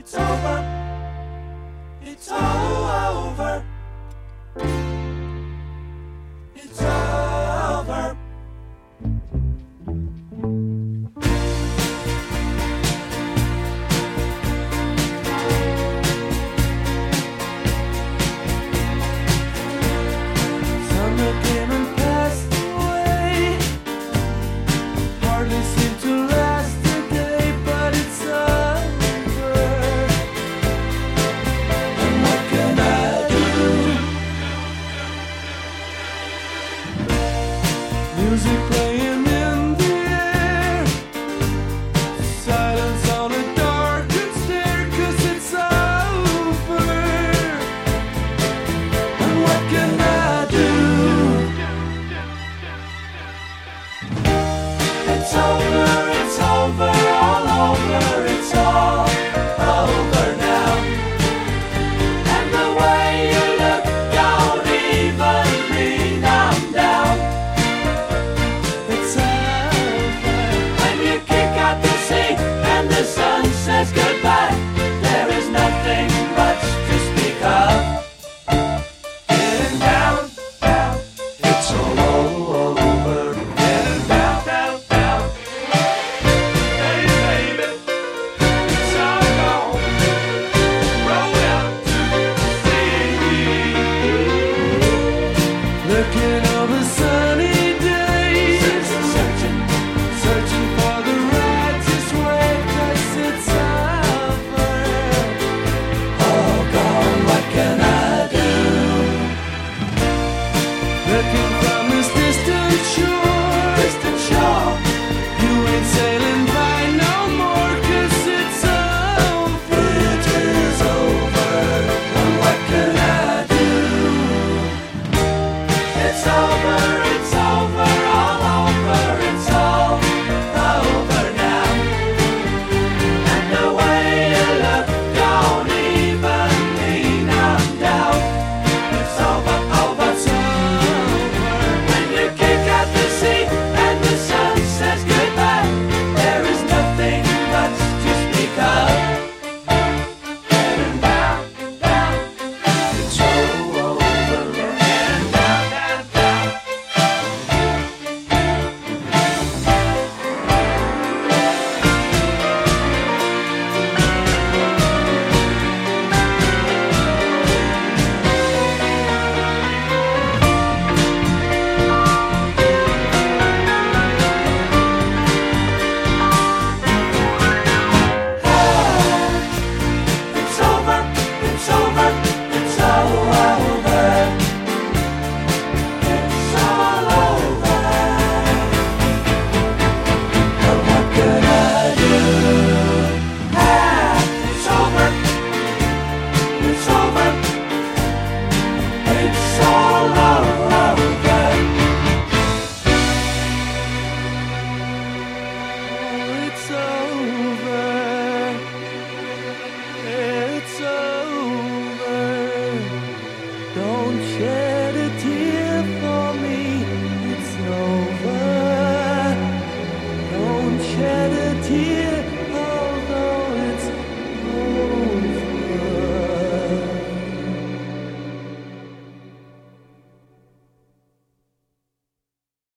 It's over. It's all over. It's over. Summer came and passed away. Hardly seemed to last a day, but it's over. And what can I do? Music playing in the air, silence on a darkened stair, 'cause it's over. And what can I do? It's over, all over, it's all over now. And the way you look don't even mean I'm down. It's over when you kick out the sea and the sun says goodbye.